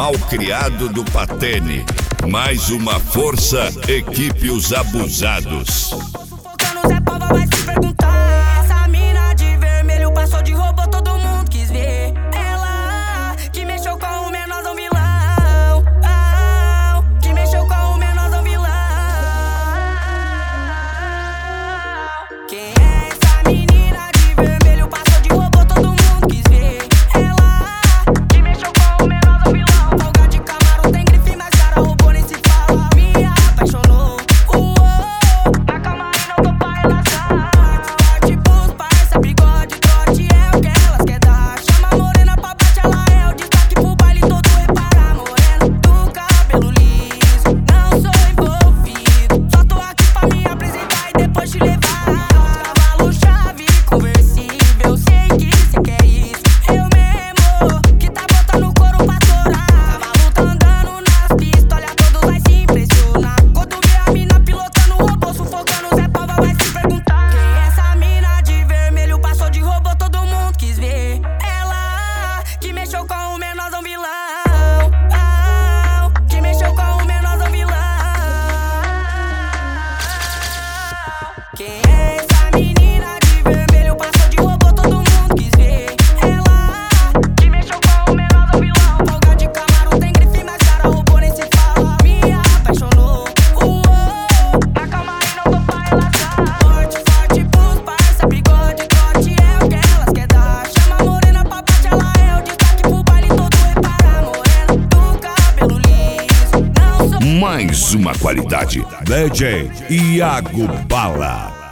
malcriado do Patene. Mais uma força, equipe Os Abusados. Sufocando, Zé Pova vai se perguntar. Essa mina de vermelho passou de robô, todo mundo quis ver. Ela que mexeu com o menorzão vilão. Que mexeu com o menorzão vilão. Quem é essa menina de vermelho passou de robô, todo mundo quis ver. Ela que mexeu com o menorzão vilão. Folga de Camaro tem grife, mas cara robô nem se fala. Me apaixonou. Na cama e não tô pra relaxar. Forte pros parça, bigode, trote é o que elas quer dar. Chama a morena pra bate, ela é o destaque pro baile todo. Repara, morena do cabelo liso. Não sou envolvido, só tô aqui pra me apresentar e depois te levar. Cavalo chave, conversível, sei que cê quer isso. Eu mesmo, que tá botando o couro pra torar. Cavalo tá andando nas pistas, olha todos vai se impressionar. Quando vê a mina pilotando o robô, sufocando, Zé Pova vai se perguntar. Quem é essa mina de vermelho passou de robô, todo mundo quis ver. Ela que mexeu com o menorzão vilão. Que mexeu com o menorzão vilão. Quem é essa menina de vermelho passou de robô, todo mundo quis ver. Ela que mexeu com o menorzão vilão. Folga de Camaro tem grife, mas cara robô nem se fala. Me apaixonou. Na cama e não tô pra relaxar. Forte pros parça, bigode, trote é o que elas quer dar. Chama a morena pra bate, ela é o destaque pro baile todo. Repara, morena do cabelo liso. Não sou Mais uma qualidade, DJ Iago Bala.